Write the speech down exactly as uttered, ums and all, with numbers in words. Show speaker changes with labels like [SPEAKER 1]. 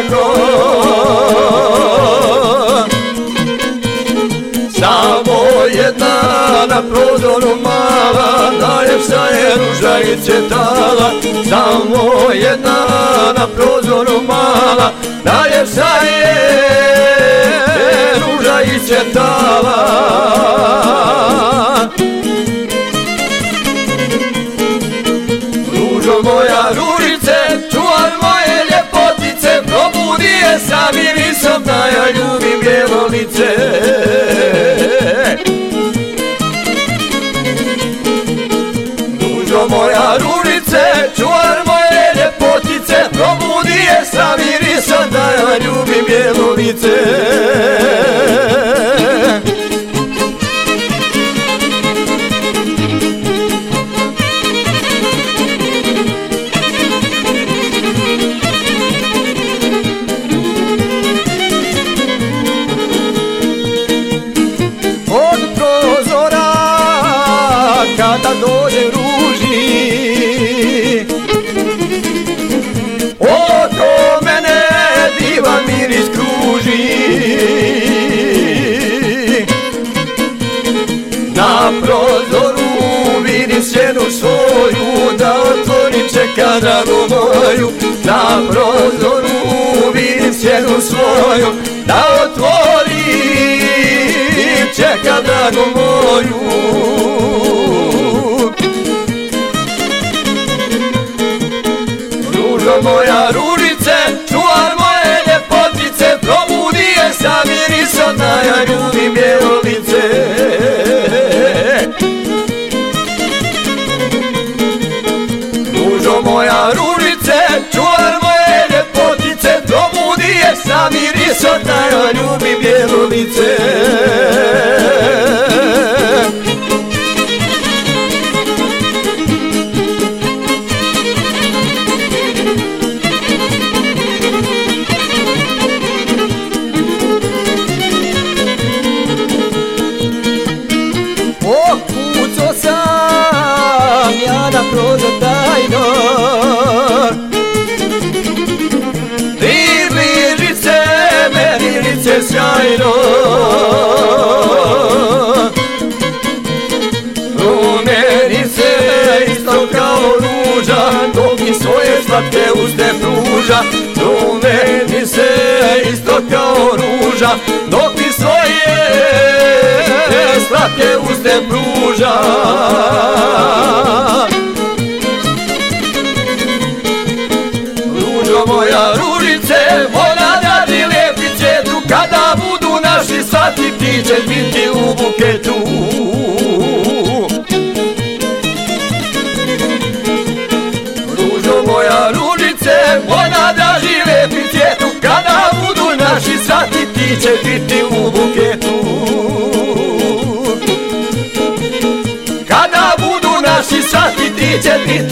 [SPEAKER 1] tako. Samo jedna na prozoru mala, najljepša je ruža i cvjetala. Samo jedna na prozoru mala, najljepša je ruža i cvjetala. Ružo moja ružice, čuvar moje ljepotice, probudi je sa mirisom da ja ljubim bijelo lice. Ružo moja ružice, čuvar moje ljepotice, probudi je sa mirisom da ja ljubim bijelo lice. Kada dođe ruži, oko mene divan miris kruži. Na prozoru vidim sjenu svoju, da otvorim čeka dragu moju. Na prozoru vidim sjenu svoju, da otvorim čeka dragu moju. Ružo moja ružice, čuvar moje ljepotice, probudi je sa mirisom da ja ljubim bijelo lice. Ružo moja ružice, čuvar moje ljepotice, probudi je sa mirisom da ja ljubim bijelo lice. Okuco sam ja na prozor tajno, približi se meni lice sjajno. Rumeni se isto kao ruža, dok mi svoje slatke uste pruža. Rumeni se isto kao ruža, dok mi svoje slatke uste pruža. Ružo moja ružice, voda radi lijepi cvjetu, kada budu naši svati ti će biti u buketu. Ružo moja ružice, voda radi lijepi cvjetu, kada budu naši svati ti će biti u buketu. Kada budu naši svati ti će biti